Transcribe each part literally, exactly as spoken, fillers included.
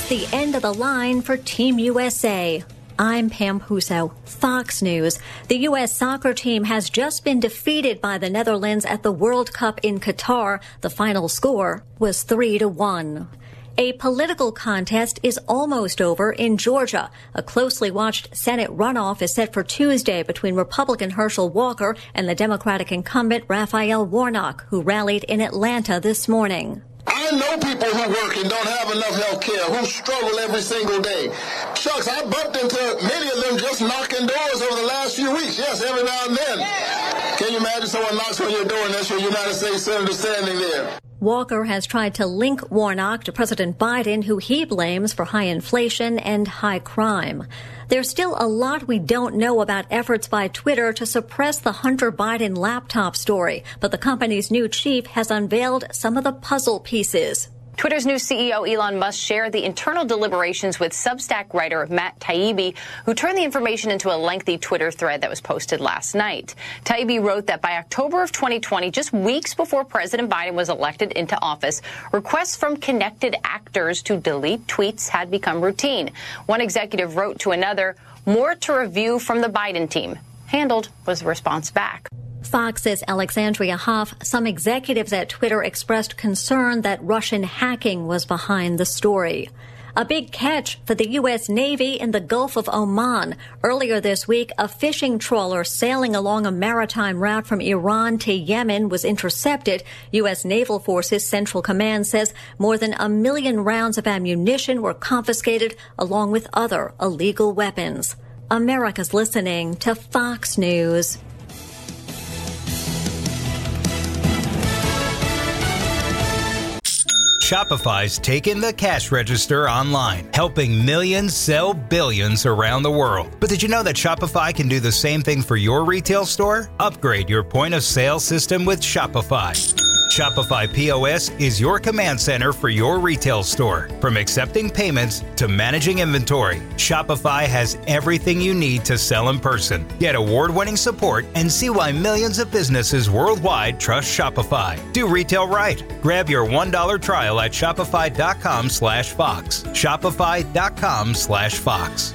It's the end of the line for Team U S A. I'm Pam Huso, Fox News. The U S soccer team has just been defeated by the Netherlands at the World Cup in Qatar. The final score was three to one. A political contest is almost over in Georgia. A closely watched Senate runoff is set for Tuesday between Republican Herschel Walker and the Democratic incumbent Raphael Warnock, who rallied in Atlanta this morning. I know people who work and don't have enough health care, who struggle every single day. Shucks, I bumped into many of them just knocking doors over the last few weeks. Yes, every now and then. Can you imagine someone knocks on your door and that's your United States Senator standing there? Walker has tried to link Warnock to President Biden, who he blames for high inflation and high crime. There's still a lot we don't know about efforts by Twitter to suppress the Hunter Biden laptop story, but the company's new chief has unveiled some of the puzzle pieces. Twitter's new C E O Elon Musk shared the internal deliberations with Substack writer Matt Taibbi, who turned the information into a lengthy Twitter thread that was posted last night. Taibbi wrote that by October of twenty twenty, just weeks before President Biden was elected into office, requests from connected actors to delete tweets had become routine. One executive wrote to another, "More to review from the Biden team." Handled was the response back. Fox's Alexandria Hoff, some executives at Twitter expressed concern that Russian hacking was behind the story. A big catch for the U S Navy in the Gulf of Oman. Earlier this week, a fishing trawler sailing along a maritime route from Iran to Yemen was intercepted. U S Naval Forces Central Command says more than a million rounds of ammunition were confiscated, along with other illegal weapons. America's listening to Fox News. Shopify's taken the cash register online, helping millions sell billions around the world. But did you know that Shopify can do the same thing for your retail store? Upgrade your point of sale system with Shopify. Shopify P O S is your command center for your retail store. From accepting payments to managing inventory, Shopify has everything you need to sell in person. Get award-winning support and see why millions of businesses worldwide trust Shopify. Do retail right. Grab your one dollar trial at shopify.com slash Fox. Shopify.com slash Fox.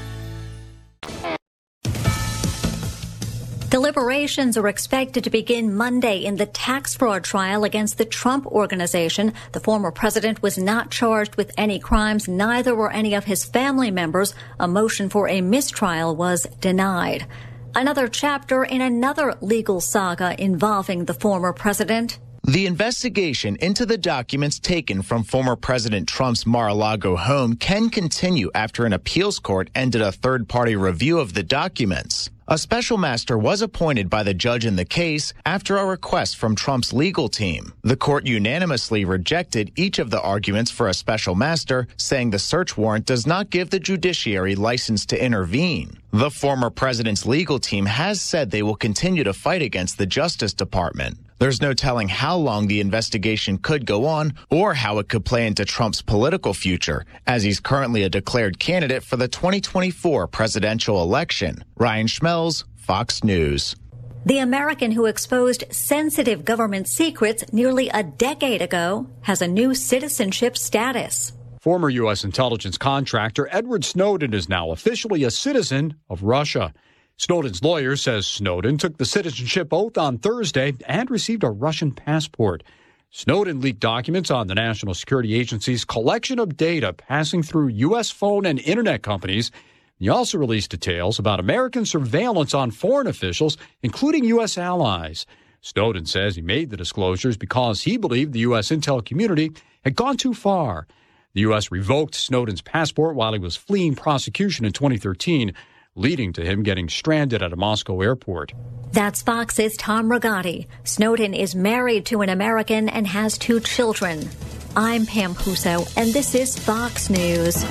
Deliberations are expected to begin Monday in the tax fraud trial against the Trump Organization. The former president was not charged with any crimes. Neither were any of his family members. A motion for a mistrial was denied. Another chapter in another legal saga involving the former president. The investigation into the documents taken from former President Trump's Mar-a-Lago home can continue after an appeals court ended a third-party review of the documents. A special master was appointed by the judge in the case after a request from Trump's legal team. The court unanimously rejected each of the arguments for a special master, saying the search warrant does not give the judiciary license to intervene. The former president's legal team has said they will continue to fight against the Justice Department. There's no telling how long the investigation could go on or how it could play into Trump's political future, as he's currently a declared candidate for the twenty twenty-four presidential election. Ryan Schmelz, Fox News. The American who exposed sensitive government secrets nearly a decade ago has a new citizenship status. Former U S intelligence contractor Edward Snowden is now officially a citizen of Russia. Snowden's lawyer says Snowden took the citizenship oath on Thursday and received a Russian passport. Snowden leaked documents on the National Security Agency's collection of data passing through U S phone and internet companies. He also released details about American surveillance on foreign officials, including U S allies. Snowden says he made the disclosures because he believed the U S intel community had gone too far. The U S revoked Snowden's passport while he was fleeing prosecution in twenty thirteen. Leading to him getting stranded at a Moscow airport. That's Fox's Tom Rigotti. Snowden is married to an American and has two children. I'm Pam Huso, and this is Fox News.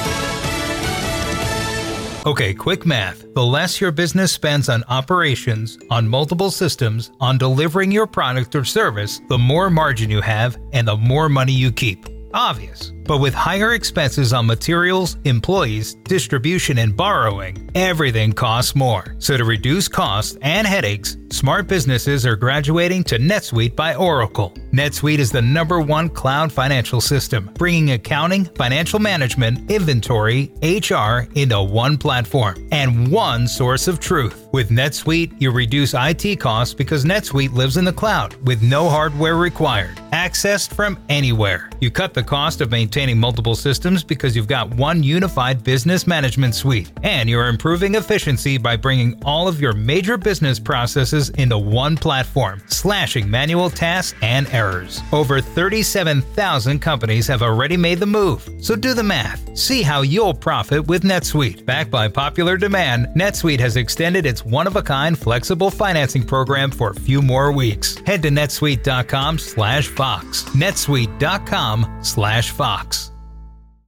Okay, quick math. The less your business spends on operations, on multiple systems, on delivering your product or service, the more margin you have and the more money you keep. Obvious. But with higher expenses on materials, employees, distribution, and borrowing, everything costs more. So to reduce costs and headaches, smart businesses are graduating to NetSuite by Oracle. NetSuite is the number one cloud financial system, bringing accounting, financial management, inventory, H R into one platform and one source of truth. With NetSuite, you reduce I T costs because NetSuite lives in the cloud with no hardware required. Accessed from anywhere. You cut the cost of maintaining multiple systems because you've got one unified business management suite. And you're improving efficiency by bringing all of your major business processes into one platform, slashing manual tasks and errors. Over thirty-seven thousand companies have already made the move. So do the math. See how you'll profit with NetSuite. Backed by popular demand, NetSuite has extended its one-of-a-kind flexible financing program for a few more weeks. Head to netsuite.com slash Fox. netsuite.com slash Fox.